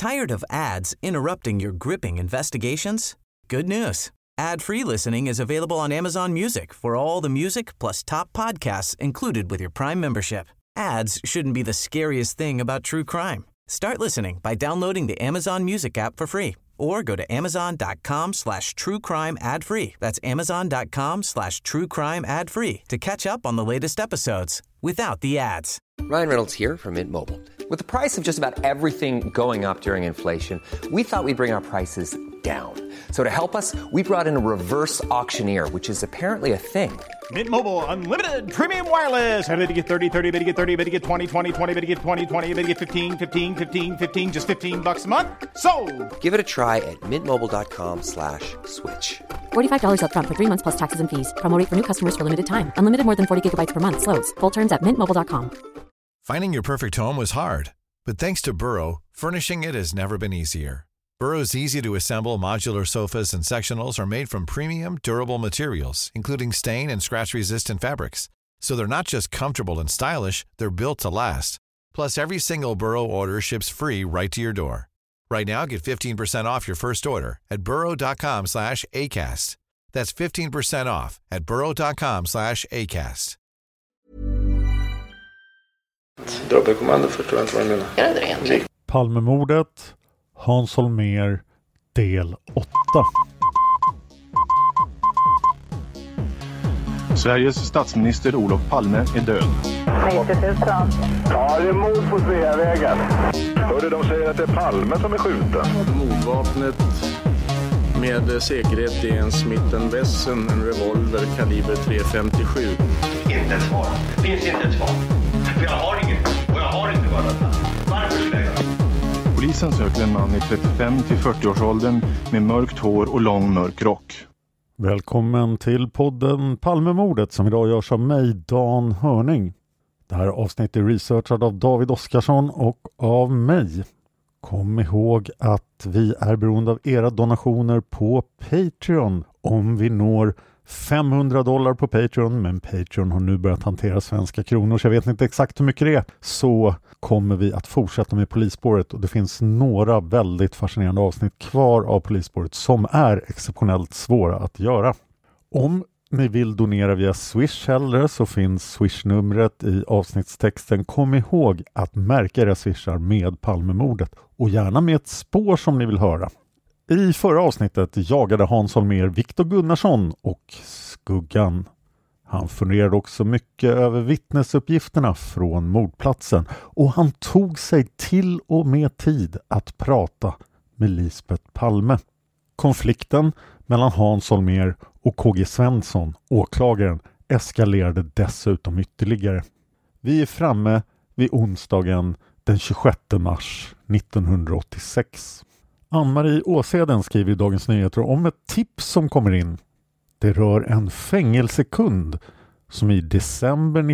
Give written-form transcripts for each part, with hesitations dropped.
Tired of ads interrupting your gripping investigations? Good news. Ad-free listening is available on Amazon Music for all the music plus top podcasts included with your Prime membership. Ads shouldn't be the scariest thing about true crime. Start listening by downloading the Amazon Music app for free or go to amazon.com/truecrime ad-free. That's amazon.com/truecrime ad-free to catch up on the latest episodes without the ads. Ryan Reynolds here from Mint Mobile. With the price of just about everything going up during inflation, we thought we'd bring our prices down. So to help us, we brought in a reverse auctioneer, which is apparently a thing. Mint Mobile Unlimited Premium Wireless. How to get 30, 30, bit to get 30, bit to get 20, 20, 20, bit to get 20, 20, bit to get 15, 15, 15, 15, just $15 a month? Sold! Give it a try at mintmobile.com/switch. $45 up front for 3 months plus taxes and fees. Promo rate for new customers for limited time. Unlimited more than 40 gigabytes per month. Slows full terms at mintmobile.com. Finding your perfect home was hard, but thanks to Burrow, furnishing it has never been easier. Burrow's easy-to-assemble modular sofas and sectionals are made from premium, durable materials, including stain and scratch-resistant fabrics. So they're not just comfortable and stylish, they're built to last. Plus, every single Burrow order ships free right to your door. Right now, get 15% off your first order at burrow.com/acast. That's 15% off at burrow.com/acast. Dubbelkommando förstår jag inte vad du menar. Är det egentligen? Palmemordet, Hans Holmér, del 8. Sveriges statsminister Olof Palme är död. 90 000. Ja, det är mord på Sveavägen. Hörde de säger att det är Palme som är skjuten. Mordvapnet med säkerhet är en Smith & Wesson, en revolver kaliber .357. Inte ett svar. Det finns inte ett svar. För jag har inget. Och jag har inte varit. Varför skulle jag göra? Polisen söker en man i 35 till 40-årsåldern med mörkt hår och lång mörk rock. Välkommen till podden Palmemordet som idag görs av mig, Dan Hörning. Det här avsnittet är researchat av David Oskarsson och av mig. Kom ihåg att vi är beroende av era donationer på Patreon. Om vi når $500 på Patreon, men Patreon har nu börjat hantera svenska kronor så jag vet inte exakt hur mycket det är, så kommer vi att fortsätta med Polisspåret, och det finns några väldigt fascinerande avsnitt kvar av Polisspåret som är exceptionellt svåra att göra. Om ni vill donera via Swish hellre så finns Swish-numret i avsnittstexten. Kom ihåg att märka era swishar med Palmemordet och gärna med ett spår som ni vill höra. I förra avsnittet jagade Hans Holmér Viktor Gunnarsson och Skuggan. Han funderade också mycket över vittnesuppgifterna från mordplatsen och han tog sig till och med tid att prata med Lisbeth Palme. Konflikten mellan Hans Holmér och KG Svensson, åklagaren, eskalerade dessutom ytterligare. Vi är framme vid onsdagen den 26 mars 1986. Ann-Marie Åseden skriver i Dagens Nyheter om ett tips som kommer in. Det rör en fängelsekund som i december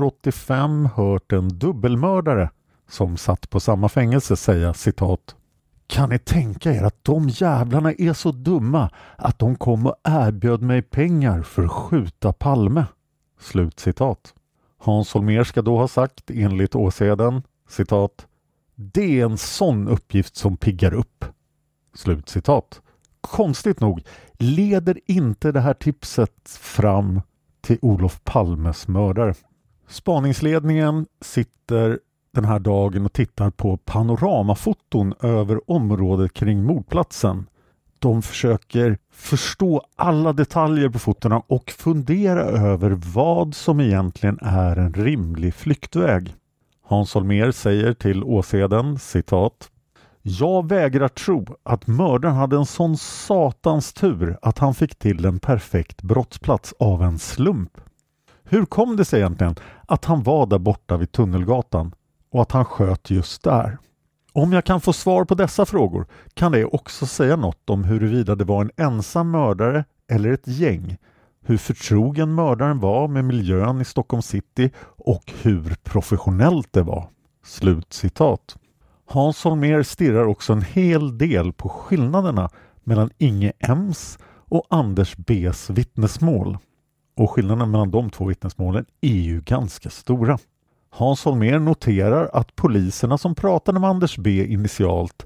1985 hört en dubbelmördare som satt på samma fängelse säga, citat: "Kan ni tänka er att de jävlarna är så dumma att de kom och erbjöd mig pengar för att skjuta Palme?" Slut citat. Hans Holmér ska då ha sagt enligt Åseden, citat: "Det är en sån uppgift som piggar upp." Slut citat. Konstigt nog leder inte det här tipset fram till Olof Palmes mördare. Spaningsledningen sitter den här dagen och tittar på panoramafoton över området kring mordplatsen. De försöker förstå alla detaljer på fotona och fundera över vad som egentligen är en rimlig flyktväg. Hans Holmér säger till Åseden, citat: "Jag vägrar tro att mördaren hade en sån satans tur att han fick till en perfekt brottsplats av en slump. Hur kom det sig egentligen att han var där borta vid Tunnelgatan och att han sköt just där? Om jag kan få svar på dessa frågor kan det också säga något om huruvida det var en ensam mördare eller ett gäng, hur förtrogen mördaren var med miljön i Stockholm city och hur professionellt det var." Slut citat. Hans Holmér stirrar också en hel del på skillnaderna mellan Inge M's och Anders B's vittnesmål. Och skillnaderna mellan de två vittnesmålen är ju ganska stora. Hans Holmér noterar att poliserna som pratade med Anders B initialt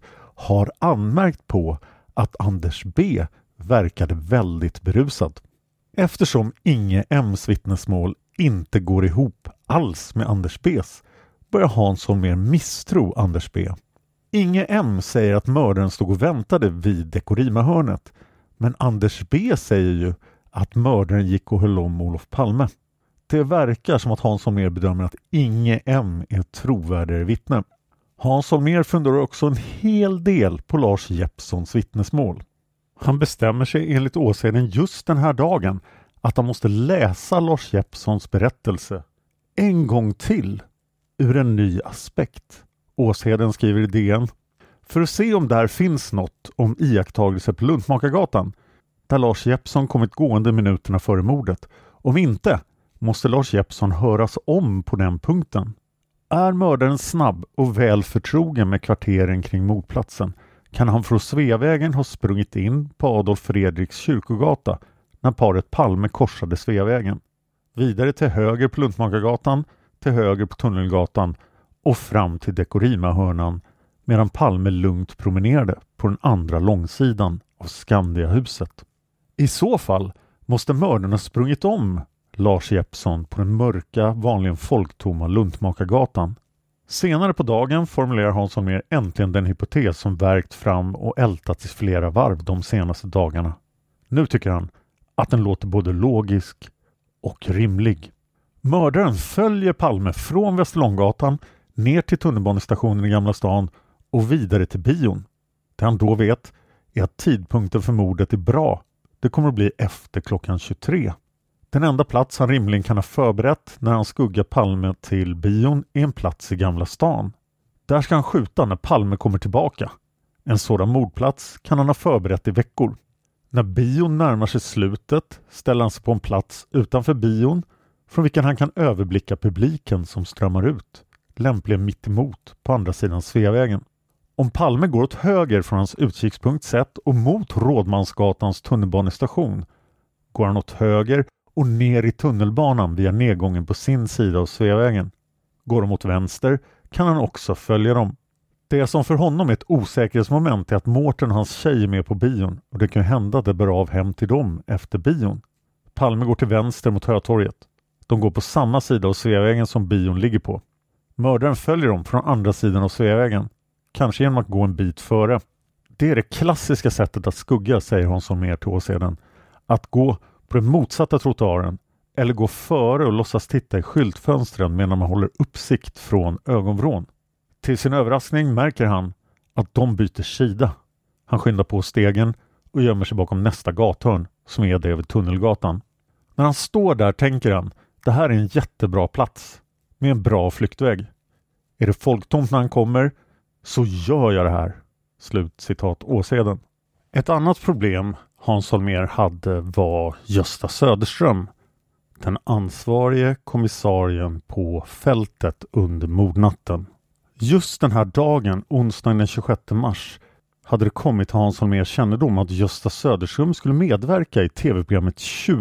har anmärkt på att Anders B verkade väldigt berusad. Eftersom Inge M's vittnesmål inte går ihop alls med Anders B's börjar Hans Holmér misstro Anders B. Inge M säger att mördaren stod och väntade vid Dekorima-hörnet, men Anders B säger ju att mördaren gick och höll om Olof Palme. Det verkar som att Hans Holmér bedömer att Inge M är ett trovärdigare vittne. Hans Holmér funderar också en hel del på Lars Jeppssons vittnesmål. Han bestämmer sig enligt åseden just den här dagen att han måste läsa Lars Jeppssons berättelse en gång till ur en ny aspekt. Åsheden skriver i DN: för att se om där finns något om iakttagelser på Luntmakargatan där Lars Jeppsson kommit gående minuterna före mordet. Om inte måste Lars Jeppsson höras om på den punkten. Är mördaren snabb och väl förtrogen med kvarteren kring mordplatsen kan han från Sveavägen ha sprungit in på Adolf Fredriks kyrkogata när paret Palme korsade Sveavägen. Vidare till höger på Luntmakargatan, till höger på Tunnelgatan och fram till Dekorima-hörnan medan Palme lugnt promenerade på den andra långsidan av Skandiahuset. I så fall måste mördaren ha sprungit om Lars Jeppsson på den mörka, vanligen folktomma Luntmakargatan. Senare på dagen formulerar Hans Holmér äntligen den hypotes som verkt fram och ältats i flera varv de senaste dagarna. Nu tycker han att den låter både logisk och rimlig. Mördaren följer Palme från Västerlånggatan ner till tunnelbanestationen i Gamla stan och vidare till bion. Det han då vet är att tidpunkten för mordet är bra. Det kommer att bli efter klockan 23. Den enda plats han rimligen kan ha förberett när han skuggar Palme till bion är en plats i Gamla stan. Där ska han skjuta när Palme kommer tillbaka. En sådan mordplats kan han ha förberett i veckor. När bion närmar sig slutet ställer han sig på en plats utanför bion från vilken han kan överblicka publiken som strömmar ut, lämpligen mitt emot på andra sidan Sveavägen. Om Palme går åt höger från hans utkikspunkt sett och mot Rådmansgatans tunnelbanestation går han åt höger och ner i tunnelbanan via nedgången på sin sida av Sveavägen. Går de åt vänster kan han också följa dem. Det som för honom är ett osäkerhetsmoment är att Mårten och hans tjej är med på bion och det kan hända att det bör av hem till dem efter bion. Palme går till vänster mot Hötorget. De går på samma sida av Sveavägen som bion ligger på. Mördaren följer dem från andra sidan av Sveavägen, kanske genom att gå en bit före. Det är det klassiska sättet att skugga, säger Hans Holmér till åseden. Att gå på den motsatta trottoaren eller gå före och låtsas titta i skyltfönstren medan man håller uppsikt från ögonvrån. Till sin överraskning märker han att de byter sida. Han skyndar på stegen och gömmer sig bakom nästa gathörn som är det vid Tunnelgatan. När han står där tänker han, det här är en jättebra plats med en bra flyktväg. Är det folktomt när han kommer så gör jag det här. Slut citat åseden. Ett annat problem Hans Holmér hade var Gösta Söderström, den ansvarige kommissarien på fältet under mordnatten. Just den här dagen, onsdagen den 26 mars, hade det kommit till Hans Holmérs kännedom att Gösta Söderström skulle medverka i tv-programmet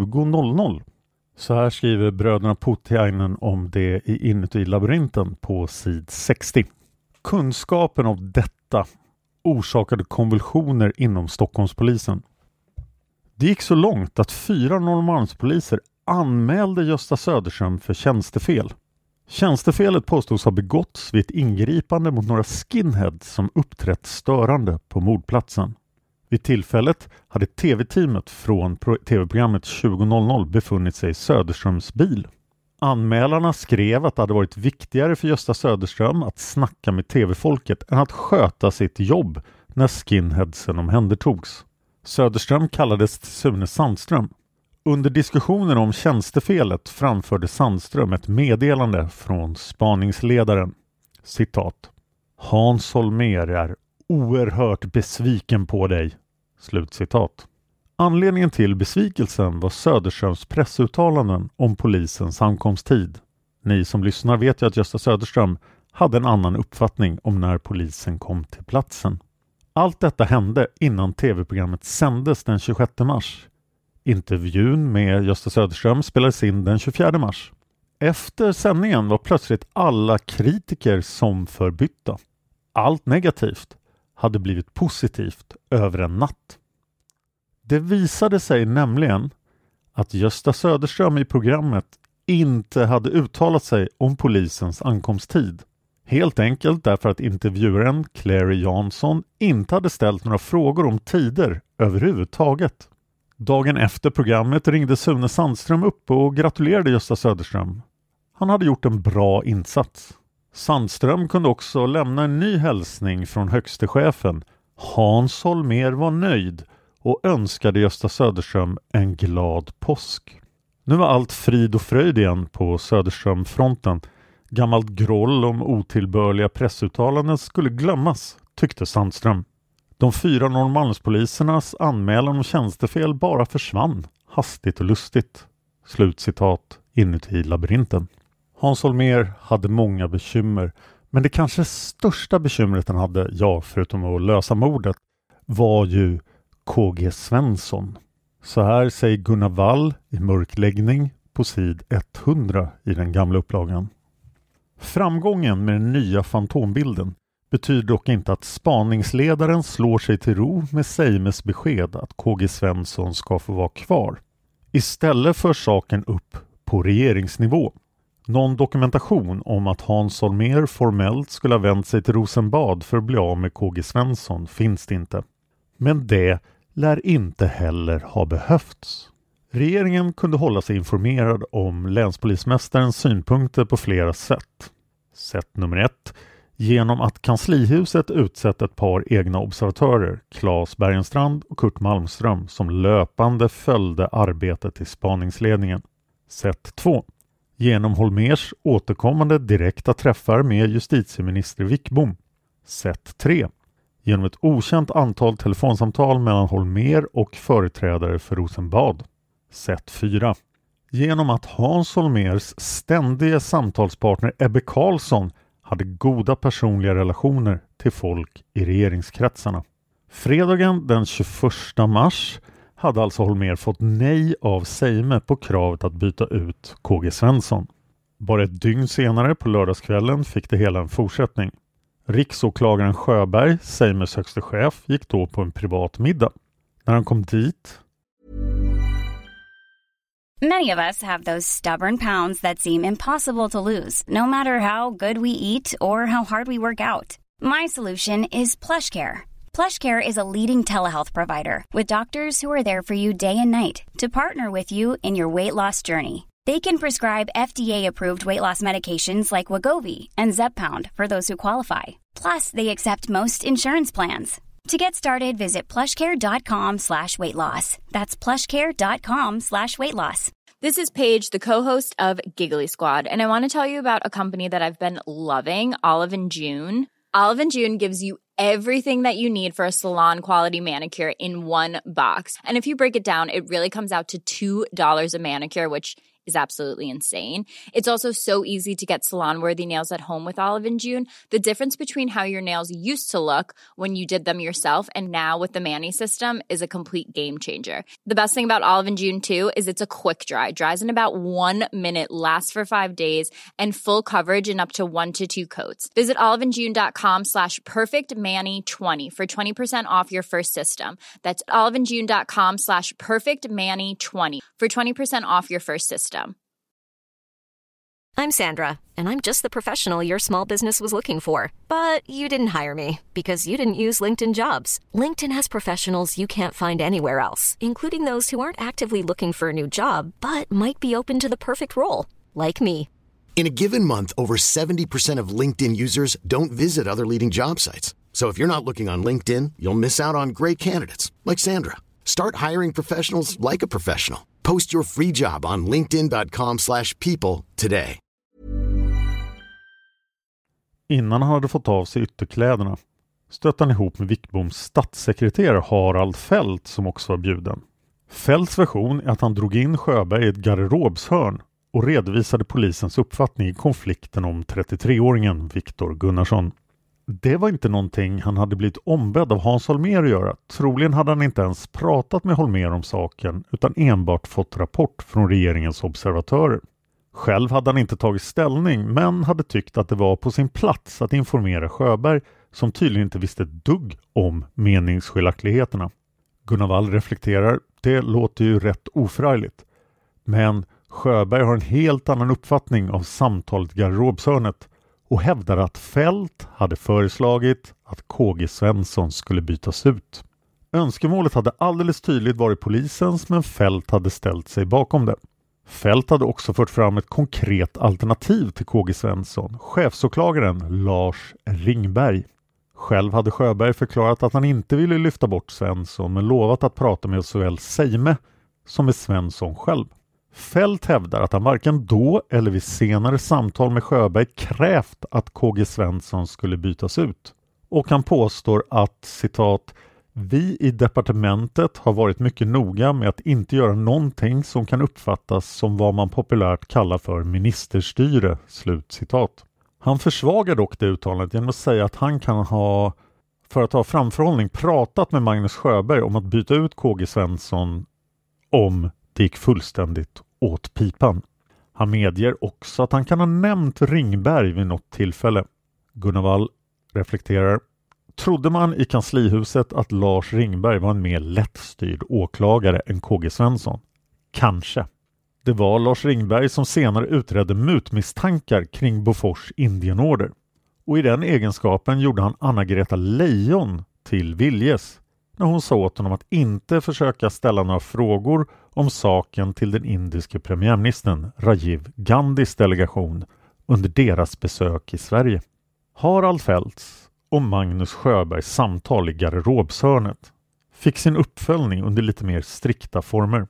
20.00. Så här skriver bröderna Putiainen om det i Inuti labyrinten på sid 60. Kunskapen om detta orsakade konvulsioner inom Stockholmspolisen. Det gick så långt att 4 Norrmalmspoliser anmälde Gösta Söderström för tjänstefel. Tjänstefelet påstods ha begåtts vid ett ingripande mot några skinheads som uppträtt störande på mordplatsen. Vid tillfället hade tv-teamet från tv-programmet 20.00 befunnit sig i Söderströms bil. Anmälarna skrev att det hade varit viktigare för Gösta Söderström att snacka med tv-folket än att sköta sitt jobb när skinheadsen omhändertogs. Söderström kallades till Sune Sandström. Under diskussionen om tjänstefelet framförde Sandström ett meddelande från spaningsledaren. Citat. Hans Holmér är oerhört besviken på dig. Slutcitat. Anledningen till besvikelsen var Söderströms pressuttalanden om polisens ankomsttid. Ni som lyssnar vet ju att Gösta Söderström hade en annan uppfattning om när polisen kom till platsen. Allt detta hände innan tv-programmet sändes den 26 mars. Intervjun med Gösta Söderström spelades in den 24 mars. Efter sändningen var plötsligt alla kritiker som förbytta. Allt negativt hade blivit positivt över en natt. Det visade sig nämligen att Gösta Söderström i programmet inte hade uttalat sig om polisens ankomsttid. Helt enkelt därför att intervjuaren Clary Jansson inte hade ställt några frågor om tider överhuvudtaget. Dagen efter programmet ringde Sune Sandström upp och gratulerade Gösta Söderström. Han hade gjort en bra insats. Sandström kunde också lämna en ny hälsning från högste chefen. Hans Holmér var nöjd och önskade Gösta Söderström en glad påsk. Nu var allt frid och fröjd igen på Söderströmfronten. Gammalt groll om otillbörliga pressuttalanden skulle glömmas, tyckte Sandström. De 4 Norrmalmspolisernas anmälan om tjänstefel bara försvann, hastigt och lustigt. Slutcitat inuti labyrinten. Hans Holmér hade många bekymmer, men det kanske största bekymret han hade, förutom att lösa mordet, var ju KG Svensson. Så här säger Gunnar Wall i Mörkläggning på sid 100 i den gamla upplagan. Framgången med den nya fantombilden betyder dock inte att spaningsledaren slår sig till ro med Seimes besked att KG Svensson ska få vara kvar. Istället för saken upp på regeringsnivå. Någon dokumentation om att Hans Holmér formellt skulle ha vänt sig till Rosenbad för att bli av med KG Svensson finns det inte. Men det lär inte heller ha behövts. Regeringen kunde hålla sig informerad om länspolismästarens synpunkter på flera sätt. Sätt nummer 1. Genom att kanslihuset utsett ett par egna observatörer, Claes Bergenstrand och Kurt Malmström, som löpande följde arbetet i spaningsledningen. Sätt 2. Genom Holmérs återkommande direkta träffar med justitieminister Wickbom. Sätt 3. Genom ett okänt antal telefonsamtal mellan Holmér och företrädare för Rosenbad. Sätt 4. Genom att Hans Holmérs ständiga samtalspartner Ebbe Karlsson hade goda personliga relationer till folk i regeringskretsarna. Fredagen den 21 mars hade alltså Holmér fått nej av Seime på kravet att byta ut KG Svensson. Bara ett dygn senare på lördagskvällen fick det hela en fortsättning. Riksåklagaren Sjöberg, Seimes högste chef, gick då på en privat middag. När han kom dit... Many of us have those stubborn pounds that seem impossible to lose, no matter how good we eat or how hard we work out. My solution is PlushCare. PlushCare is a leading telehealth provider with doctors who are there for you day and night to partner with you in your weight loss journey. They can prescribe FDA-approved weight loss medications like Wegovy and Zepbound for those who qualify. Plus, they accept most insurance plans. To get started, visit plushcare.com/weightloss. That's plushcare.com/weightloss. This is Paige, the co-host of Giggly Squad, and I want to tell you about a company that I've been loving, Olive & June. Olive & June gives you everything that you need for a salon-quality manicure in one box. And if you break it down, it really comes out to $2 a manicure, which is absolutely insane. It's also so easy to get salon-worthy nails at home with Olive & June. The difference between how your nails used to look when you did them yourself and now with the Mani system is a complete game changer. The best thing about Olive & June, too, is it's a quick dry. Dries in about 1 minute, lasts for 5 days, and full coverage in up to 1 to 2 coats. Visit oliveandjune.com/perfectmani20 for 20% off your first system. That's oliveandjune.com/perfectmani20 for 20% off your first system. I'm Sandra, and I'm just the professional your small business was looking for. But you didn't hire me because you didn't use LinkedIn Jobs. LinkedIn has professionals you can't find anywhere else, including those who aren't actively looking for a new job, but might be open to the perfect role, like me. In a given month, over 70% of LinkedIn users don't visit other leading job sites. So if you're not looking on LinkedIn, you'll miss out on great candidates, like Sandra. Start hiring professionals like a professional. Post your free job on linkedin.com/people today. Innan han hade fått av sig ytterkläderna stötte han ihop med Wickboms statssekreterare Harald Fält som också var bjuden. Fälts version är att han drog in Sjöberg i ett garderobshörn och redovisade polisens uppfattning i konflikten om 33-åringen Viktor Gunnarsson. Det var inte någonting han hade blivit ombedd av Hans Holmér att göra. Troligen hade han inte ens pratat med Holmér om saken utan enbart fått rapport från regeringens observatörer. Själv hade han inte tagit ställning men hade tyckt att det var på sin plats att informera Sjöberg som tydligen inte visste ett dugg om meningsskiljaktigheterna. Gunnar Wall reflekterar, det låter ju rätt oförargligt. Men Sjöberg har en helt annan uppfattning av samtalet i garderobshörnet och hävdar att Fält hade föreslagit att KG Svensson skulle bytas ut. Önskemålet hade alldeles tydligt varit polisens, men Fält hade ställt sig bakom det. Fält hade också fört fram ett konkret alternativ till KG Svensson, chefsåklagaren Lars Ringberg. Själv hade Sjöberg förklarat att han inte ville lyfta bort Svensson, men lovat att prata med såväl Seime som med Svensson själv. Fält hävdar att han varken då eller vid senare samtal med Sjöberg krävt att KG Svensson skulle bytas ut. Och han påstår att, citat, vi i departementet har varit mycket noga med att inte göra någonting som kan uppfattas som vad man populärt kallar för ministerstyre, slutcitat. Han försvagar dock det uttalandet genom att säga att han kan ha, för att ha framförhållning, pratat med Magnus Sjöberg om att byta ut KG Svensson om det gick fullständigt åt pipan. Han medger också att han kan ha nämnt Ringberg vid något tillfälle. Gunnar Wall reflekterar. Trodde man i kanslihuset att Lars Ringberg var en mer lättstyrd åklagare än KG Svensson? Kanske. Det var Lars Ringberg som senare utredde mutmisstankar kring Bofors Indienorder. Och i den egenskapen gjorde han Anna-Greta Leijon till viljes när hon sa åt honom att inte försöka ställa några frågor om saken till den indiske premiärministern Rajiv Gandhis delegation under deras besök i Sverige. Harald Fälts och Magnus Sjöbergs samtal i garderobshörnet fick sin uppföljning under lite mer strikta former.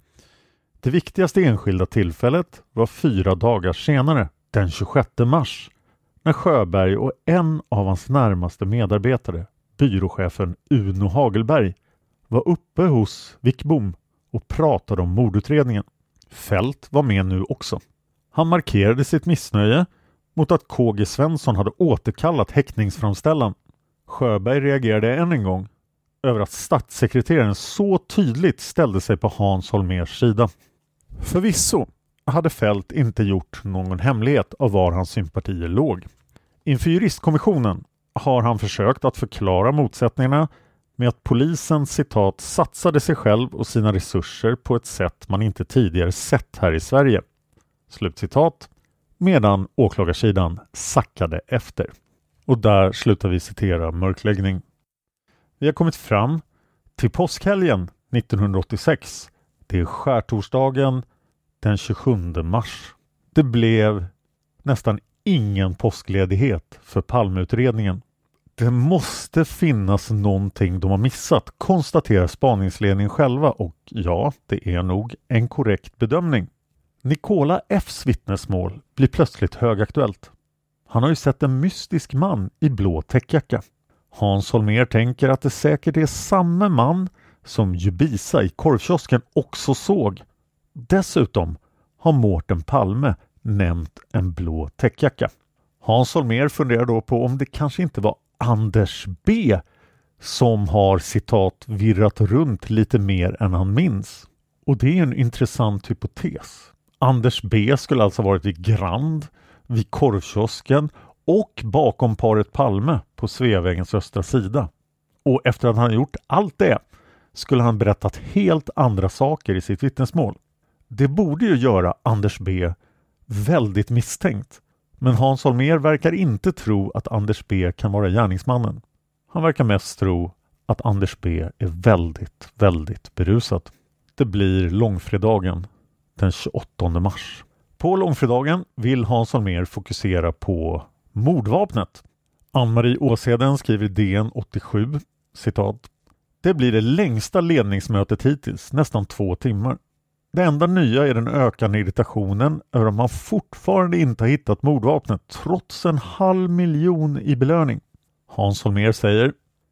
Det viktigaste enskilda tillfället var 4 dagar senare, den 26 mars, när Sjöberg och en av hans närmaste medarbetare, byråchefen Uno Hagelberg, var uppe hos Wickbom och pratade om mordutredningen. Fält var med nu också. Han markerade sitt missnöje mot att KG Svensson hade återkallat häktningsframställan. Sjöberg reagerade än en gång över att statssekreteraren så tydligt ställde sig på Hans Holmérs sida. Förvisso hade Fält inte gjort någon hemlighet av var hans sympatier låg. Inför juristkommissionen har han försökt att förklara motsättningarna med att polisen, citat, satsade sig själv och sina resurser på ett sätt man inte tidigare sett här i Sverige. Slutcitat. Medan åklagarsidan sackade efter. Och där slutar vi citera mörkläggning. Vi har kommit fram till påskhelgen 1986. Det är skärtorsdagen den 27 mars. Det blev nästan ingen påskledighet för Palmeutredningen. Det måste finnas någonting de har missat, konstaterar spaningsledningen själva, och ja, det är nog en korrekt bedömning. Nikola F:s vittnesmål blir plötsligt högaktuellt. Han har ju sett en mystisk man i blå täckjacka. Hans Holmér tänker att det säkert är samma man som Jubisa i korvkiosken också såg. Dessutom har Mårten Palme nämnt en blå täckjacka. Hans Holmér funderar då på om det kanske inte var Anders B som har, citat, virrat runt lite mer än han minns. Och det är en intressant hypotes. Anders B skulle alltså ha varit vid Grand, vid korvkiosken och bakom paret Palme på Sveavägens östra sida. Och efter att han gjort allt det skulle han berättat helt andra saker i sitt vittnesmål. Det borde ju göra Anders B väldigt misstänkt. Men Hans Holmér verkar inte tro att Anders B kan vara gärningsmannen. Han verkar mest tro att Anders B är väldigt, väldigt berusad. Det blir långfredagen den 28 mars. På långfredagen vill Hans Holmér fokusera på mordvapnet. Ann-Marie Åseden skriver i DN 87, citat: det blir det längsta ledningsmötet hittills, nästan 2 timmar. Det enda nya är den ökande irritationen över att man fortfarande inte har hittat mordvapnet trots 500 000 i belöning. Hans Holmér säger: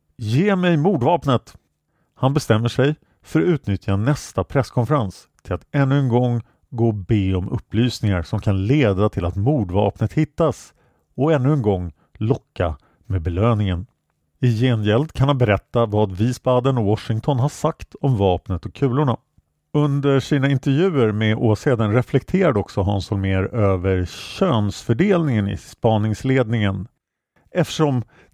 ge mig mordvapnet! Han bestämmer sig för att utnyttja nästa presskonferens till att ännu en gång gå och be om upplysningar som kan leda till att mordvapnet hittas och ännu en gång locka med belöningen. I gengäld kan han berätta vad Wiesbaden och Washington har sagt om vapnet och kulorna. Under sina intervjuer med Åseden reflekterade också Hans Holmér över könsfördelningen i spaningsledningen, eftersom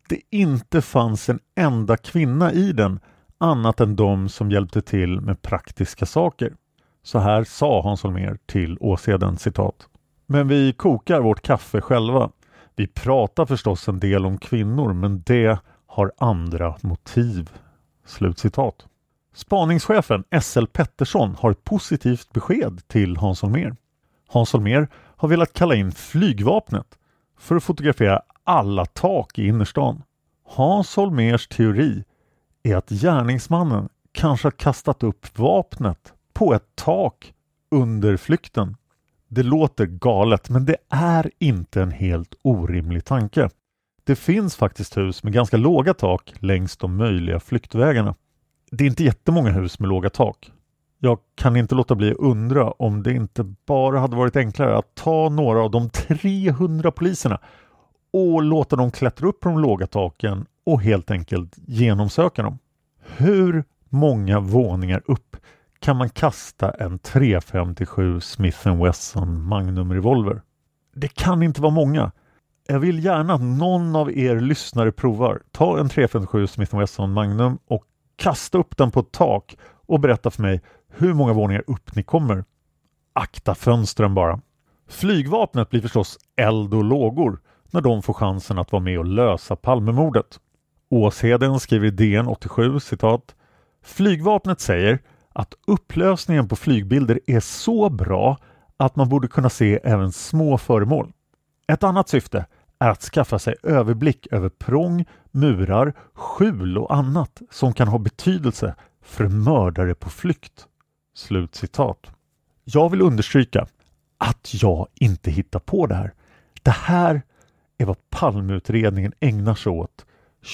det inte fanns en enda kvinna i den annat än de som hjälpte till med praktiska saker. Så här sa Hans Holmér till Åseden, citat. Men vi kokar vårt kaffe själva. Vi pratar förstås en del om kvinnor, men det har andra motiv. Slutcitat. Spaningschefen S.L. Pettersson har ett positivt besked till Hans Holmér. Hans Holmér har velat kalla in flygvapnet för att fotografera alla tak i innerstan. Hans Holmérs teori är att gärningsmannen kanske har kastat upp vapnet på ett tak under flykten. Det låter galet, men det är inte en helt orimlig tanke. Det finns faktiskt hus med ganska låga tak längs de möjliga flyktvägarna. Det är inte jättemånga hus med låga tak. Jag kan inte låta bli att undra om det inte bara hade varit enklare att ta några av de 300 poliserna och låta dem klättra upp på de låga taken och helt enkelt genomsöka dem. Hur många våningar upp kan man kasta en .357 Smith & Wesson Magnum revolver? Det kan inte vara många. Jag vill gärna att någon av er lyssnare provar. Ta en .357 Smith & Wesson Magnum och kasta upp den på ett tak och berätta för mig hur många våningar upp ni kommer. Akta fönstren bara. Flygvapnet blir förstås eld och lågor när de får chansen att vara med och lösa Palmemordet. Åsheden skriver i DN 87, citat. Flygvapnet säger att upplösningen på flygbilder är så bra att man borde kunna se även små föremål. Ett annat syfte är att skaffa sig överblick över prång, murar, skjul och annat som kan ha betydelse för mördare på flykt. Slutcitat. Jag vill understryka att jag inte hittar på det här. Det här är vad Palmeutredningen ägnar sig åt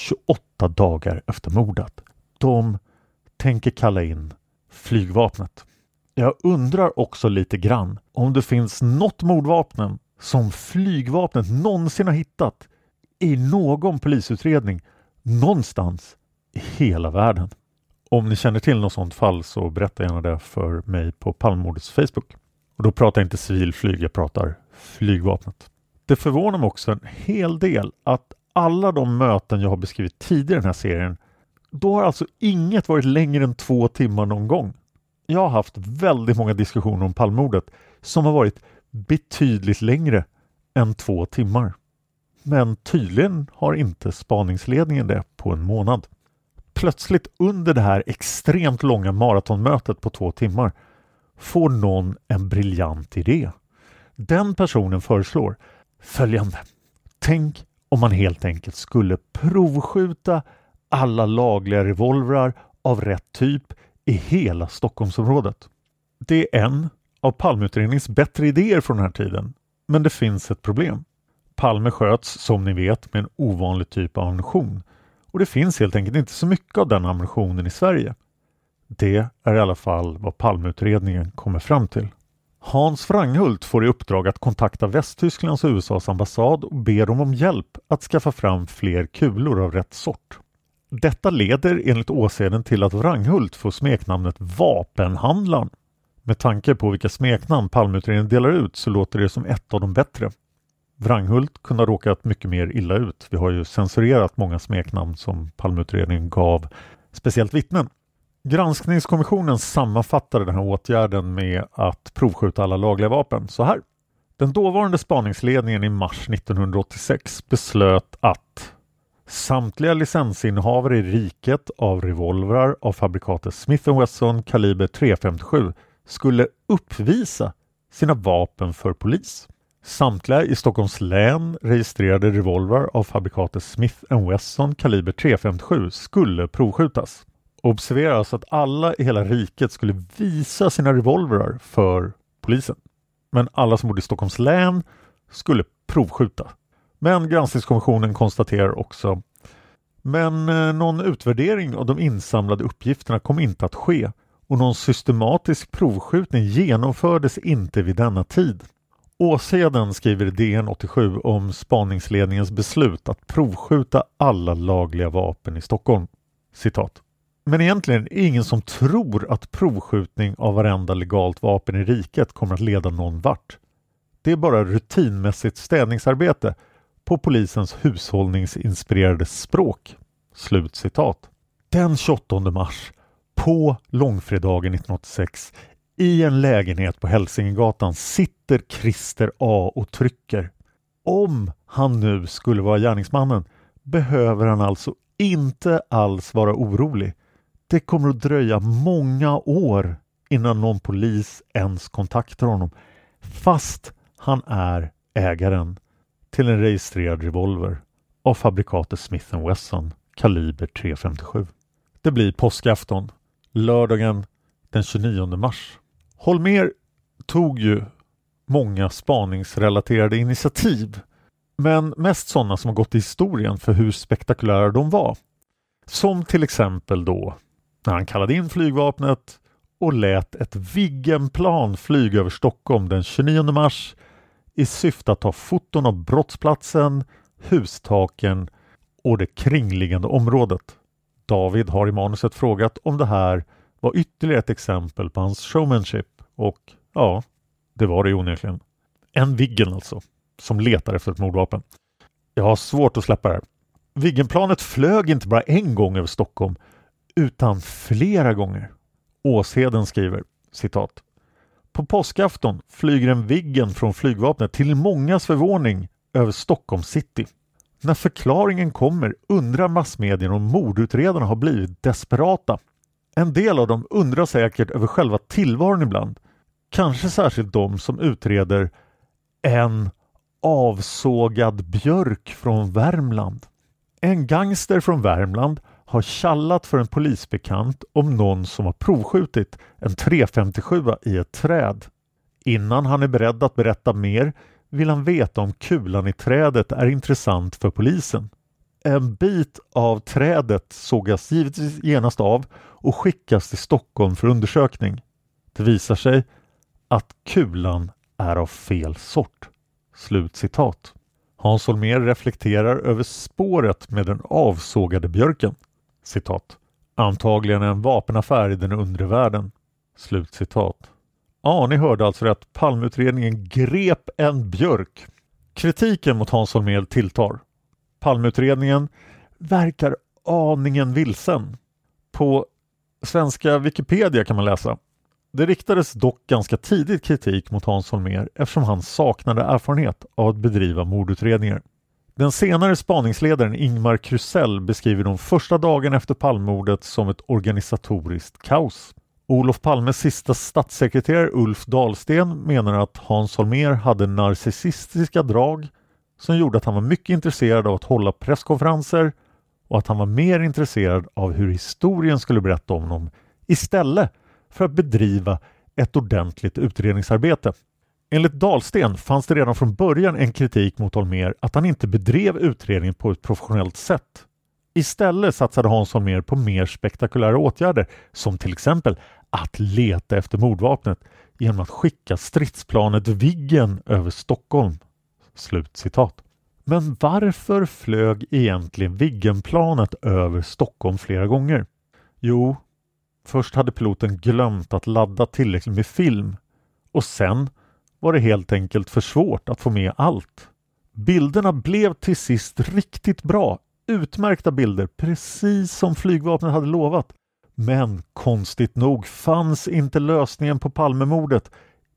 28 dagar efter mordet. De tänker kalla in flygvapnet. Jag undrar också lite grann om det finns något mordvapen som flygvapnet någonsin har hittat i någon polisutredning någonstans i hela världen. Om ni känner till något sånt fall så berätta gärna det för mig på Palmemordets Facebook. Och då pratar jag inte civilflyg, jag pratar flygvapnet. Det förvånar mig också en hel del att alla de möten jag har beskrivit tidigare i den här serien, då har alltså inget varit längre än 2 timmar någon gång. Jag har haft väldigt många diskussioner om Palmemordet som har varit betydligt längre än 2 timmar. Men tydligen har inte spaningsledningen det på en månad. Plötsligt under det här extremt långa maratonmötet på 2 timmar får någon en briljant idé. Den personen föreslår följande. Tänk om man helt enkelt skulle provskjuta alla lagliga revolvrar av rätt typ i hela Stockholmsområdet. Det är en av Palmeutredningens bättre idéer från den här tiden. Men det finns ett problem. Palme sköts, som ni vet, med en ovanlig typ av ammunition. Och det finns helt enkelt inte så mycket av den ammunitionen i Sverige. Det är i alla fall vad Palmeutredningen kommer fram till. Hans Wranghult får i uppdrag att kontakta Västtysklands och USAs ambassad och ber dem om hjälp att skaffa fram fler kulor av rätt sort. Detta leder enligt Åseden till att Wranghult får smeknamnet Vapenhandlaren. Med tanke på vilka smeknamn Palmeutredningen delar ut så låter det som ett av de bättre. Wranghult kunde ha råkat mycket mer illa ut. Vi har ju censurerat många smeknamn som Palmeutredningen gav speciellt vittnen. Granskningskommissionen sammanfattade den här åtgärden med att provskjuta alla lagliga vapen så här. Den dåvarande spaningsledningen i mars 1986 beslöt att samtliga licensinnehavare i riket av revolvrar av fabrikatet Smith & Wesson kaliber .357 skulle uppvisa sina vapen för polis. Samtliga i Stockholms län registrerade revolvrar av fabrikatet Smith & Wesson kaliber .357 skulle provskjutas. Observeras att alla i hela riket skulle visa sina revolvrar för polisen. Men alla som bodde i Stockholms län skulle provskjuta. Men granskningskommissionen konstaterar också men någon utvärdering av de insamlade uppgifterna kom inte att ske och någon systematisk provskjutning genomfördes inte vid denna tid. Åseden skriver i DN 87 om spaningsledningens beslut att provskjuta alla lagliga vapen i Stockholm. Citat. Men egentligen är ingen som tror att provskjutning av varenda legalt vapen i riket kommer att leda någon vart. Det är bara rutinmässigt städningsarbete på polisens hushållningsinspirerade språk. Slutcitat. Den 28 mars på långfredagen 1986 i en lägenhet på Hälsingegatan sitter Christer A. och trycker. Om han nu skulle vara gärningsmannen behöver han alltså inte alls vara orolig. Det kommer att dröja många år innan någon polis ens kontaktar honom, fast han är ägaren till en registrerad revolver av fabrikatet Smith & Wesson kaliber .357. Det blir påskafton, lördagen den 29 mars. Holmér tog ju många spaningsrelaterade initiativ, men mest sådana som har gått i historien för hur spektakulära de var. Som till exempel då när han kallade in flygvapnet och lät ett Viggenplan flyga över Stockholm den 29 mars i syfte att ta foton av brottsplatsen, hustaken och det kringliggande området. David har i manuset frågat om det här var ytterligare ett exempel på hans showmanship, och ja, det var det onekligen. En Viggen alltså, som letar efter ett mordvapen. Jag har svårt att släppa det här. Viggenplanet flög inte bara en gång över Stockholm utan flera gånger. Åsheden skriver, citat: på påskafton flyger en Viggen från flygvapnet till mångas förvåning över Stockholm city. När förklaringen kommer undrar massmedierna om mordutredarna har blivit desperata. En del av dem undrar säkert över själva tillvaron ibland. Kanske särskilt de som utreder en avsågad björk från Värmland. En gangster från Värmland har kallat för en polisbekant om någon som har provskjutit en .357 i ett träd. Innan han är beredd att berätta mer vill han veta om kulan i trädet är intressant för polisen. En bit av trädet sågas givetvis genast av och skickas till Stockholm för undersökning. Det visar sig att kulan är av fel sort. Slutcitat. Hans Holmér reflekterar över spåret med den avsågade björken. Citat. Antagligen en vapenaffär i den undre världen. Slutcitat. Ja, ni hörde alltså att Palmeutredningen grep en björk. Kritiken mot Hans Holmér tilltar. Palmeutredningen verkar aningen vilsen. På svenska Wikipedia kan man läsa: det riktades dock ganska tidigt kritik mot Hans Holmér eftersom han saknade erfarenhet av att bedriva mordutredningar. Den senare spaningsledaren Ingmar Krusell beskriver de första dagarna efter Palmemordet som ett organisatoriskt kaos. Olof Palmes sista statssekreterare Ulf Dahlsten menar att Hans Holmér hade narcissistiska drag som gjorde att han var mycket intresserad av att hålla presskonferenser och att han var mer intresserad av hur historien skulle berätta om honom istället för att bedriva ett ordentligt utredningsarbete. Enligt Dahlsten fanns det redan från början en kritik mot Holmér att han inte bedrev utredningen på ett professionellt sätt. Istället satsade Hans Holmér på mer spektakulära åtgärder, som till exempel att leta efter mordvapnet genom att skicka stridsplanet Viggen över Stockholm. Slutcitat. Men varför flög egentligen Viggenplanet över Stockholm flera gånger? Jo, först hade piloten glömt att ladda tillräckligt med film, och sen var det helt enkelt för svårt att få med allt. Bilderna blev till sist riktigt bra, utmärkta bilder, precis som flygvapnet hade lovat. Men konstigt nog fanns inte lösningen på Palmemordet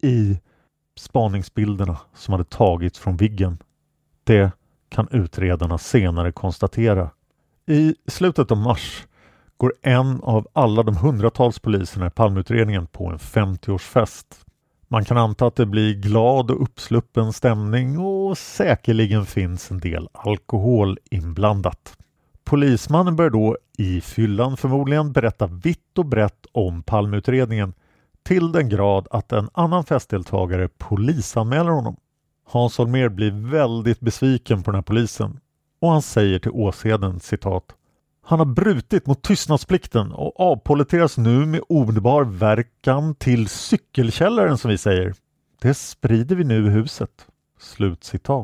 i spaningsbilderna som hade tagits från Viggen. Det kan utredarna senare konstatera. I slutet av mars går en av alla de hundratals poliserna i Palmeutredningen på en 50-årsfest. Man kan anta att det blir glad och uppsluppen stämning och säkerligen finns en del alkohol inblandat. Polismannen börjar då i fyllan förmodligen berätta vitt och brett om Palmeutredningen till den grad att en annan festdeltagare polisanmäler honom. Hans Holmér blir väldigt besviken på den här polisen och han säger till Åsheden, citat: han har brutit mot tystnadsplikten och avpoliteras nu med omedelbar verkan till cykelkällaren, som vi säger. Det sprider vi nu i huset. Slutcitat.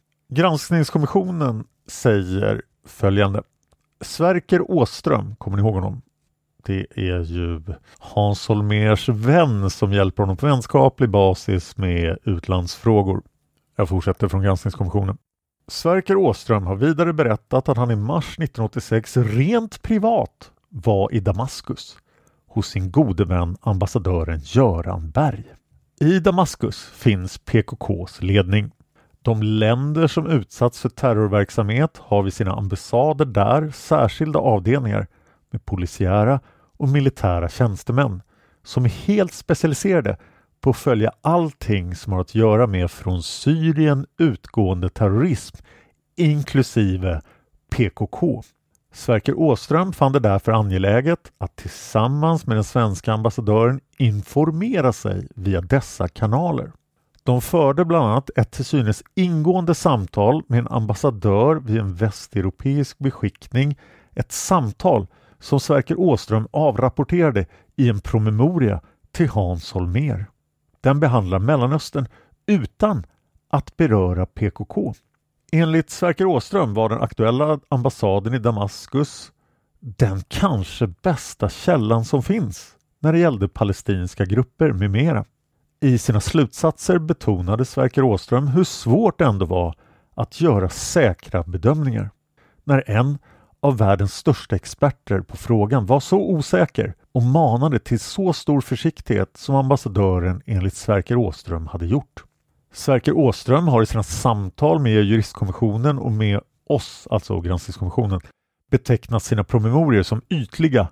Granskningskommissionen säger följande. Sverker Åström, kommer ni ihåg honom? Det är ju Hans Holmérs vän som hjälper honom på vänskaplig basis med utlandsfrågor. Jag fortsätter från granskningskommissionen. Sverker Åström har vidare berättat att han i mars 1986 rent privat var i Damaskus hos sin gode vän ambassadören Göran Berg. I Damaskus finns PKKs ledning. De länder som utsatts för terrorverksamhet har vid sina ambassader där särskilda avdelningar med polisiära och militära tjänstemän som är helt specialiserade på att följa allting som har att göra med från Syrien utgående terrorism, inklusive PKK. Sverker Åström fann det därför angeläget att tillsammans med den svenska ambassadören informera sig via dessa kanaler. De förde bland annat ett till synes ingående samtal med en ambassadör vid en västeuropeisk beskickning, ett samtal som Sverker Åström avrapporterade i en promemoria till Hans Holmér. Den behandlar Mellanöstern utan att beröra PKK. Enligt Sverker Åström var den aktuella ambassaden i Damaskus den kanske bästa källan som finns när det gällde palestinska grupper med mera. I sina slutsatser betonade Sverker Åström hur svårt det ändå var att göra säkra bedömningar. När en av världens största experter på frågan var så osäker och manade till så stor försiktighet som ambassadören enligt Sverker Åström hade gjort. Sverker Åström har i sina samtal med juristkommissionen och med oss, alltså granskningskommissionen, betecknat sina promemorier som ytliga.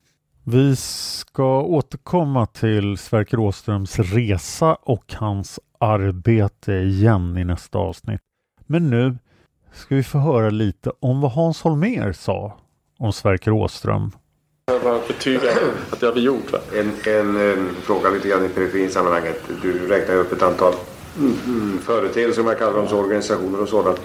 Vi ska återkomma till Sverker Åströms resa och hans arbete igen i nästa avsnitt. Men nu ska vi få höra lite om vad Hans Holmér sa om Sverker Åström. Vad betyder att det har vi gjort? Va? En fråga lite grann i periferinsammanhanget. Du räknar upp ett antal företeelser som jag kallar dem, så organisationer och sådant.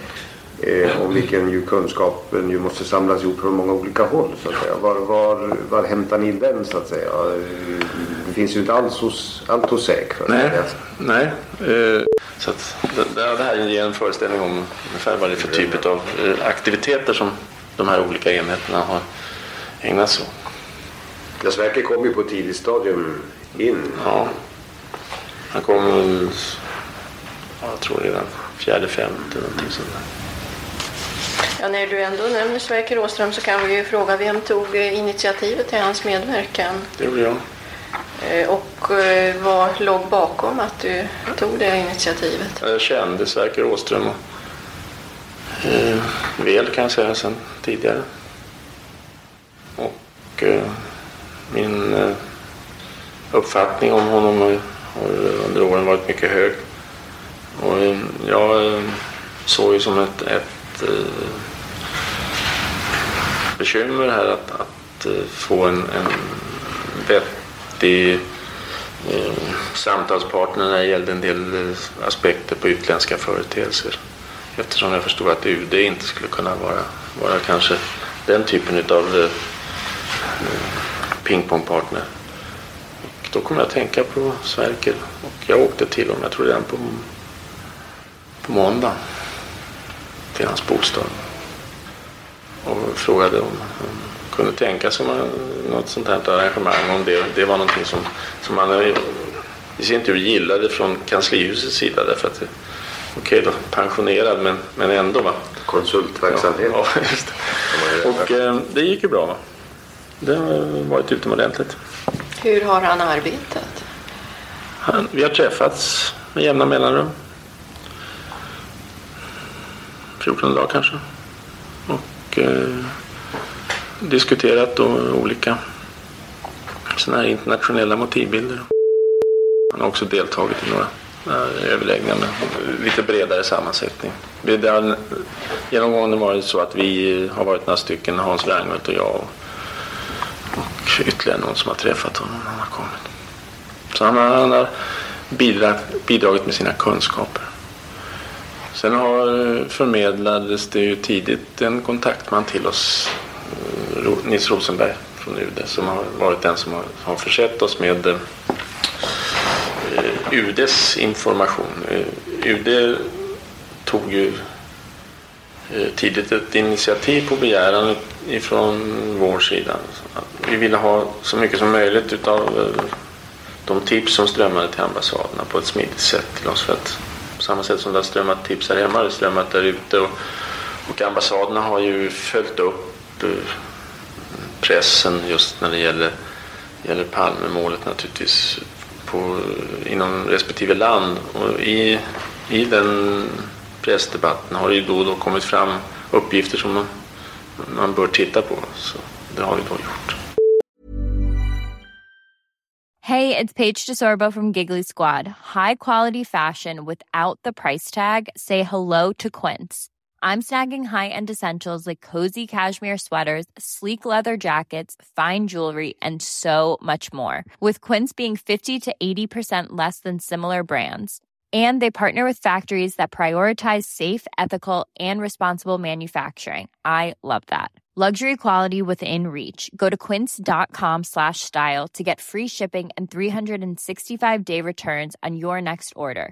Om vilken ju kunskapen ju måste samlas ihop från många olika håll så att säga. Var hämtar ni den så att säga? Det finns ju inte allt hos SÄK. Nej. Så att det här ger en föreställning om ungefär vad det är för typ av aktiviteter som de här olika enheterna har ägnat sig åt. Ja, Sverker kom ju på ett tidigt stadium in. Ja. Han kom, jag tror redan 4-5 någonting sånt där. Ja, när du ändå nämner Sverker Åström så kan vi ju fråga vem tog initiativet till hans medverkan? Det gjorde jag. Och vad låg bakom att du tog det initiativet? Jag kände Sverker Åström väl kan jag säga sedan tidigare. Och min uppfattning om honom har under åren varit mycket hög. Och jag såg ju som ett bekymmer här att få en vettig samtalspartner när det gällde en del aspekter på utländska företeelser. Eftersom jag förstod att UD inte skulle kunna vara kanske den typen av pingpongpartner. Och då kom jag att tänka på Sverker och jag åkte till honom, jag tror redan på måndag till hans bostad och frågade om han kunde tänka sig något sånt här arrangemang, om det var någonting som han i sin tur gillade från kanslihusets sida, därför att okej då, pensionerad men ändå va. Konsultverksamhet. Ja, just det. Och det gick ju bra va. Det har varit utomordentligt. Hur har han arbetat? Vi har träffats med jämna mellanrum. 14 dagar kanske. Och diskuterat då olika såna här internationella motivbilder. Han har också deltagit i några överläggningar med lite bredare sammansättning. Genomgående var det så att vi har varit några stycken, Hans Wranghult och jag och ytterligare någon som har träffat honom när han har kommit. Så han har bidragit med sina kunskaper. Sen förmedlades det ju tidigt en kontaktman till oss, Nils Rosenberg från UD, som har varit den som har försett oss med UDs information. UD tog ju tidigt ett initiativ på begäran ifrån vår sida. Vi ville ha så mycket som möjligt utav de tips som strömmade till ambassaderna på ett smidigt sätt till oss för att samma sätt som det har strömmat tips här hemma, det har strömmat där ute. Och ambassaderna har ju följt upp pressen just när det gäller Palmemålet naturligtvis inom respektive land. Och i den pressdebatten har det ju då kommit fram uppgifter som man bör titta på. Så det har vi då gjort. Hey, it's Paige DeSorbo from Giggly Squad. High quality fashion without the price tag. Say hello to Quince. I'm snagging high-end essentials like cozy cashmere sweaters, sleek leather jackets, fine jewelry, and so much more. With Quince being 50 to 80% less than similar brands. And they partner with factories that prioritize safe, ethical, and responsible manufacturing. I love that. Luxury quality within reach. Go to quince.com/style to get free shipping and 365-day returns on your next order.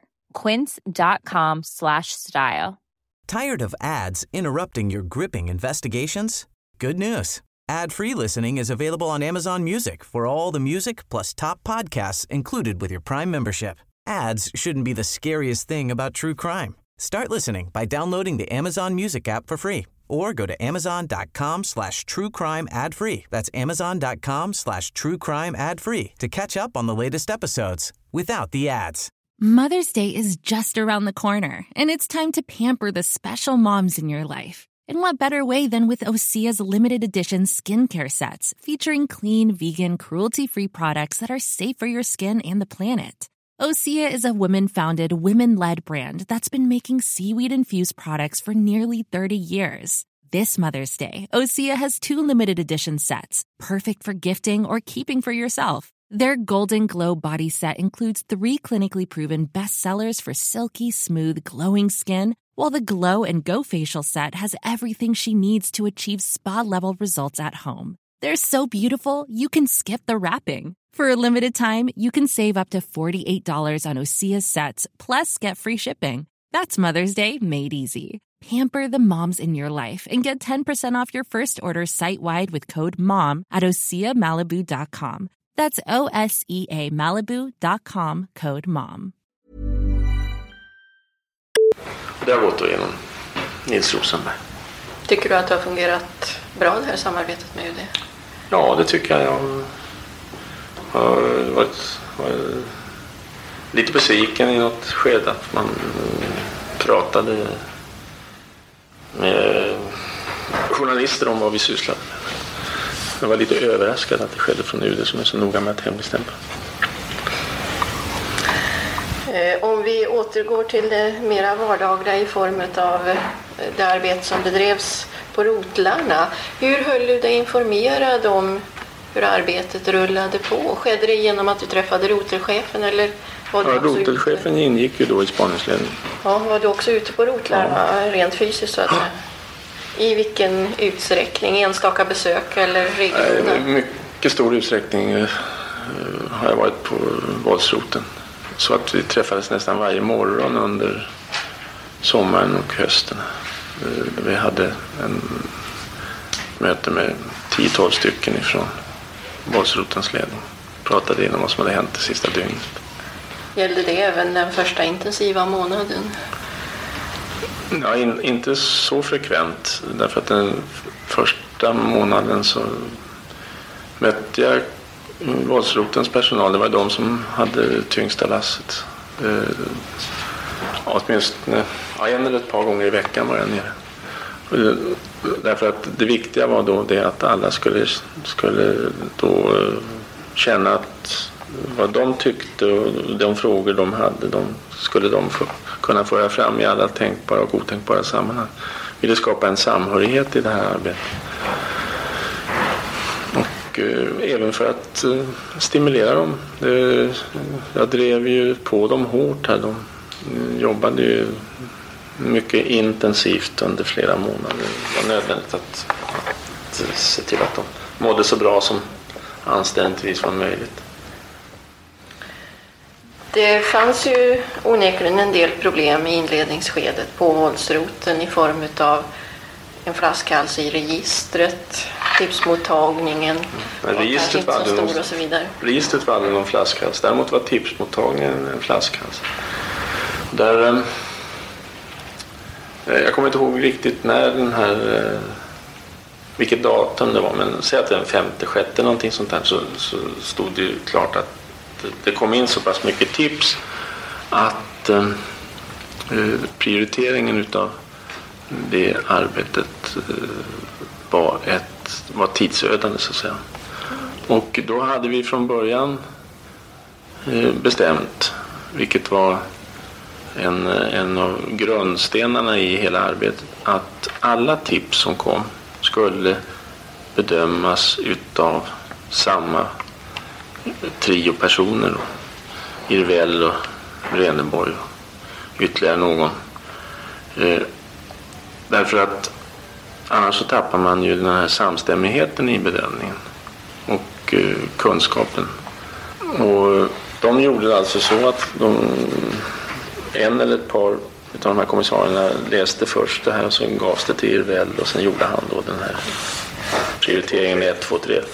Quince.com/style. Tired of ads interrupting your gripping investigations? Good news. Ad-free listening is available on Amazon Music for all the music plus top podcasts included with your Prime membership. Ads shouldn't be the scariest thing about true crime. Start listening by downloading the Amazon Music app for free or go to amazon.com/truecrime ad-free. That's amazon.com/truecrime ad-free to catch up on the latest episodes without the ads. Mother's Day is just around the corner, and it's time to pamper the special moms in your life. And what better way than with Osea's limited edition skincare sets featuring clean, vegan, cruelty-free products that are safe for your skin and the planet. Osea is a women-founded, women-led brand that's been making seaweed-infused products for nearly 30 years. This Mother's Day, Osea has 2 limited edition sets, perfect for gifting or keeping for yourself. Their Golden Glow body set includes 3 clinically proven bestsellers for silky, smooth, glowing skin, while the Glow and Go facial set has everything she needs to achieve spa-level results at home. They're so beautiful, you can skip the wrapping. For a limited time, you can save up to $48 on Osea's sets, plus get free shipping. That's Mother's Day made easy. Pamper the moms in your life and get 10% off your first order site-wide with code MOM at OseaMalibu.com. That's OSEA Malibu.com, code MOM. Det har gått då genom Nils Rosenberg. Tycker du att det har fungerat bra det här samarbetet med UD? Ja, det tycker jag. Jag har varit lite besviken i något skede att man pratade med journalister om vad vi sysslade med. Jag var lite överraskad att det skedde från UD som är så noga med att hemligstämpla. Om vi återgår till det mera vardagliga i form av det arbete som bedrevs på rotlarna. Hur höll du dig informerad om hur arbetet rullade på? Skedde det genom att du träffade rotelchefen eller var du rotelchefen ingick ju då i spaningsledningen. Ja, var du också ute på rotlarna rent fysiskt så att säga? I vilken utsträckning? Enstaka besök eller regelbundna? Mycket stor utsträckning har jag varit på våldsroten. Så att vi träffades nästan varje morgon under sommaren och hösten. Vi hade en möte med 10-12 stycken ifrån våldsrotens ledning. Pratade igenom vad som hade hänt det sista dygnet. Gällde det även den första intensiva månaden? Ja, inte så frekvent. Därför att den första månaden så mötte jag våldsrotens personal. Det var de som hade tyngsta lasset. Åtminstone en eller ett par gånger i veckan var jag nere. Därför att det viktiga var då det att alla skulle då känna att vad de tyckte och de frågor de hade, skulle de kunna föra fram i alla tänkbara och otänkbara sammanhang. Vi ville skapa en samhörighet i det här arbetet. Och även för att stimulera dem. Jag drev ju på dem hårt här. De jobbade ju mycket intensivt under flera månader. Det var nödvändigt att se till att de mådde så bra som anständigtvis var möjligt. Det fanns ju onekligen en del problem i inledningsskedet på våldsroten i form av en flaskhals i registret, tipsmottagningen, registret var stor och så vidare. Registret var aldrig någon flaskhals, däremot var tipsmottagningen en flaskhals. Där, jag kommer inte ihåg riktigt när den här, vilket datum det var, men säg att det är den 5-6 någonting sånt där, så stod det ju klart att det kom in så pass mycket tips att prioriteringen utav det arbetet var tidsödande så att säga. Och då hade vi från början bestämt, vilket var en av grundstenarna i hela arbetet, att alla tips som kom skulle bedömas utav samma trio personer då. Irvell och Reneborg och ytterligare någon. Därför att annars så tappar man ju den här samstämmigheten i bedömningen och kunskapen. Och de gjorde alltså så att en eller ett par av de här kommissarierna läste först det här och så gavs det till Irvell och sen gjorde han då den här prioriteringen 1, 2, 3.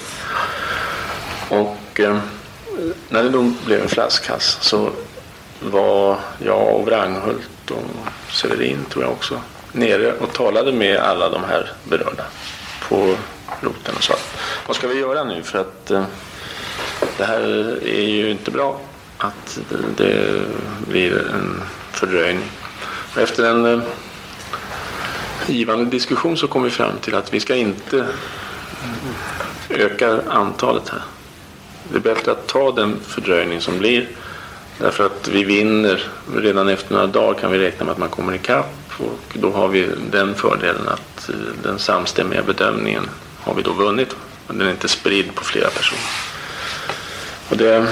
Och när det då blev en flaskhals så var jag och Wranghult och Severin tror jag också nere och talade med alla de här berörda på roten och sa vad ska vi göra nu, för att det här är ju inte bra att det blir en fördröjning. Och efter en givande diskussion så kom vi fram till att vi ska inte öka antalet här. Det är bättre att ta den fördröjning som blir, därför att vi vinner redan efter några dagar, kan vi räkna med att man kommer ikapp, och då har vi den fördelen att den samstämmiga bedömningen har vi då vunnit. Den är inte spridd på flera personer. Och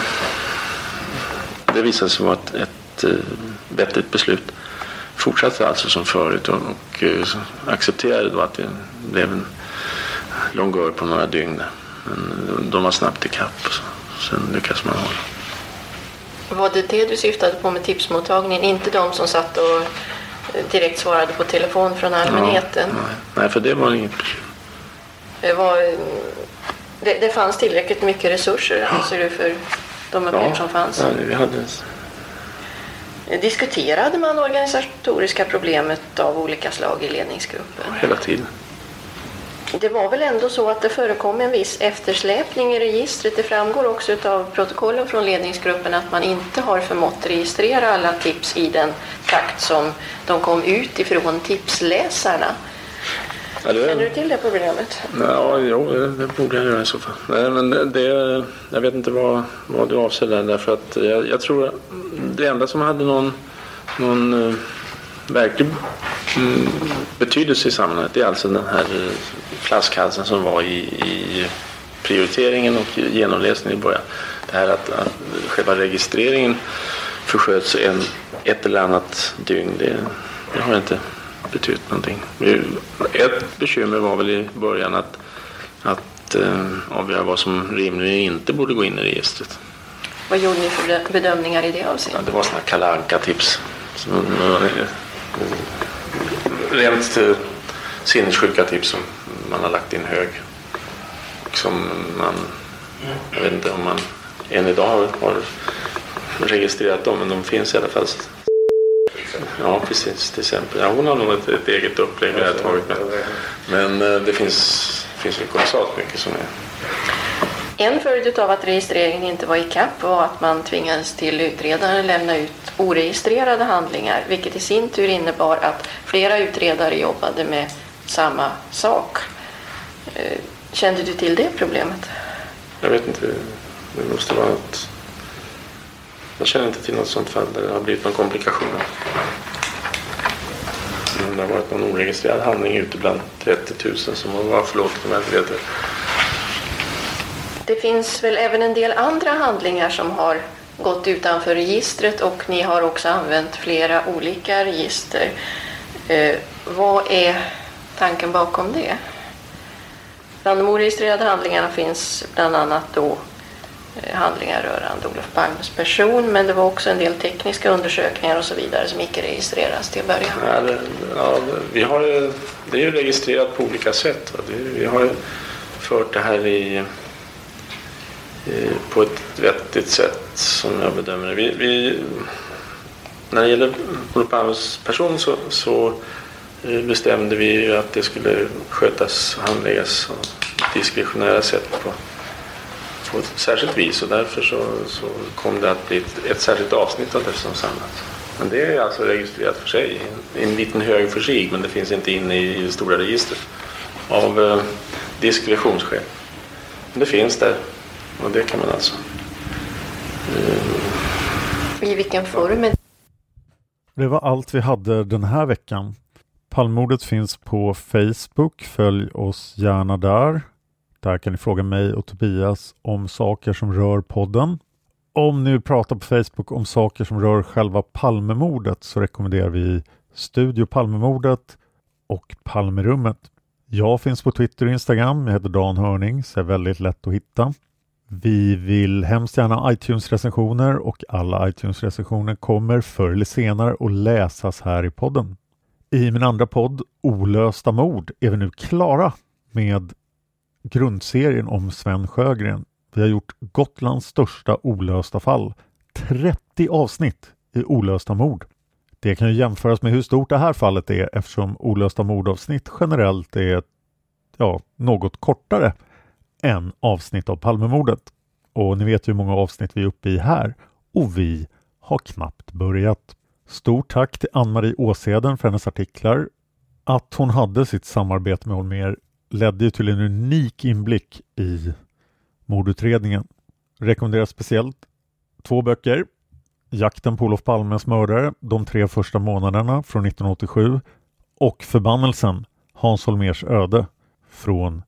det visade sig vara ett vettigt beslut. Fortsatte alltså som förut och accepterade då att det blev en långör på några dygn. Men de var snabbt ikapp och sen lyckas man hålla. Var det du syftade på med tipsmottagningen? Inte de som satt och direkt svarade på telefon från allmänheten? Ja, nej, för det var inget bekymmer. Det fanns tillräckligt mycket resurser, anser du, för de uppgifter som fanns? Ja, vi hade. Diskuterade man organisatoriska problemet av olika slag i ledningsgruppen? Hela tiden. Det var väl ändå så att det förekom en viss eftersläpning i registret. Det framgår också av protokollen från ledningsgruppen att man inte har förmått registrera alla tips i den takt som de kom ut ifrån tipsläsarna. Ja, känner du till det problemet? Ja, det borde jag göra i så fall. Nej, men jag vet inte vad du avser där, därför att jag tror det enda som hade någon verklig betydelse i sammanhanget, det är alltså den här flaskhalsen som var i prioriteringen och genomläsningen i början. Det här att själva registreringen försköts ett eller annat dygn, det har inte betytt någonting. Ett bekymmer var väl i början att avgöra vad som rimligen inte borde gå in i registret. Vad gjorde ni för bedömningar i det avseendet? Ja, det var sådana Kalle Anka-tips. Rent sinnessjuka tips som man har lagt in hög. Och som jag vet inte om man än idag har registrerat dem, men de finns i alla fall. Ja, precis, till exempel. Ja, hon har nog ett eget upplägg jag har tagit med. Men det finns ju kolossalt mycket som är. En följd av att registreringen inte var i kapp var att man tvingades till utredaren lämna ut oregistrerade handlingar, vilket i sin tur innebar att flera utredare jobbade med samma sak. Kände du till det problemet? Jag vet inte. Det måste vara något. Jag känner inte till något sånt fall där det har blivit någon komplikation. Det har varit någon oregistrerad handling ute bland 30 000 som var förlåtet om jag inte vet det. Det finns väl även en del andra handlingar som har gått utanför registret, och ni har också använt flera olika register. Vad är tanken bakom det? Bland de oregistrerade handlingarna finns bland annat då handlingar rörande Olof Palmes person, men det var också en del tekniska undersökningar och så vidare som icke registreras till början. Det är ju registrerat på olika sätt. Vi har fört det här på ett vettigt sätt som jag bedömer det. När det gäller Olof Palmes person så bestämde vi ju att det skulle skötas och handläggas på diskretionära sätt på ett särskilt vis, och därför så kom det att bli ett särskilt avsnitt av det som samlats. Men det är alltså registrerat för sig, en liten hög för sig, men det finns inte inne i det stora registret av diskretionsskäl. Men det finns där, och det kan man alltså. I vilken form? Det var allt vi hade den här veckan. Palmemordet finns på Facebook, följ oss gärna där. Där kan ni fråga mig och Tobias om saker som rör podden. Om ni pratar på Facebook om saker som rör själva Palmemordet så rekommenderar vi Studio Palmemordet och Palmerummet. Jag finns på Twitter och Instagram, jag heter Dan Hörning, så är väldigt lätt att hitta. Vi vill hemskt gärna iTunes-recensioner, och alla iTunes-recensioner kommer förr eller senare att läsas här i podden. I min andra podd, Olösta mord, är vi nu klara med grundserien om Sven Sjögren. Vi har gjort Gotlands största olösta fall. 30 avsnitt i olösta mord. Det kan ju jämföras med hur stort det här fallet är, eftersom olösta mordavsnitt generellt är något kortare än avsnitt av Palmemordet. Och ni vet ju hur många avsnitt vi är uppe i här. Och vi har knappt börjat. Stort tack till Ann-Marie Åseden för hennes artiklar. Att hon hade sitt samarbete med Holmér ledde ju till en unik inblick i mordutredningen. Rekommenderar speciellt 2 böcker. Jakten på Olof Palmes mördare, de 3 första månaderna från 1987, och Förbannelsen, Hans Holmérs öde från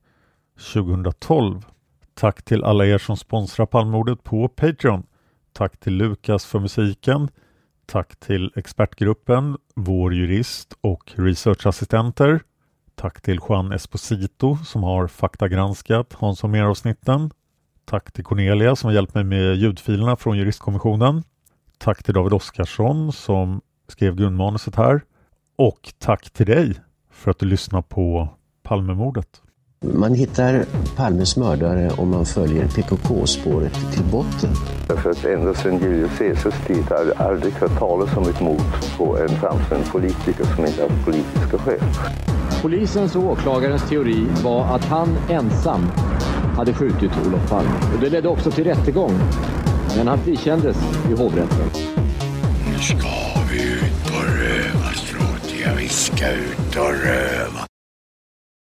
2012. Tack till alla er som sponsrar Palmemordet på Patreon. Tack till Lukas för musiken. Tack till expertgruppen, vår jurist och researchassistenter. Tack till Juan Esposito som har faktagranskat Hans Holmér-avsnitten. Tack till Cornelia som har hjälpt mig med ljudfilerna från juristkommissionen. Tack till David Oskarsson som skrev grundmanuset här. Och tack till dig för att du lyssnar på Palmemordet. Man hittar Palmes mördare om man följer PKK-spåret till botten. För att ända sedan Julius Caesars tid har jag aldrig hört talas om ett mord på en framstående politiker som inte har politiska skäl. Polisens och åklagarens teori var att han ensam hade skjutit Olof Palme. Och det ledde också till rättegång. Men han frikändes i hovrätten. Nu ska vi ut och röva, Stråt. Vi ska ut och röva.